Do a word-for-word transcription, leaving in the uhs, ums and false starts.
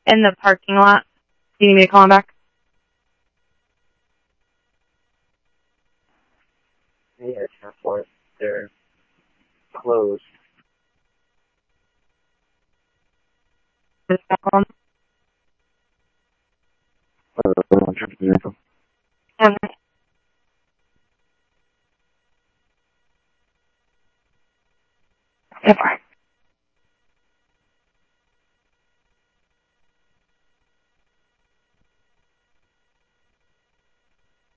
in the parking lot. Do you need me to call him back? Yeah, ten four. They're closed. Just call him. Uh, I'm trying to do Okay.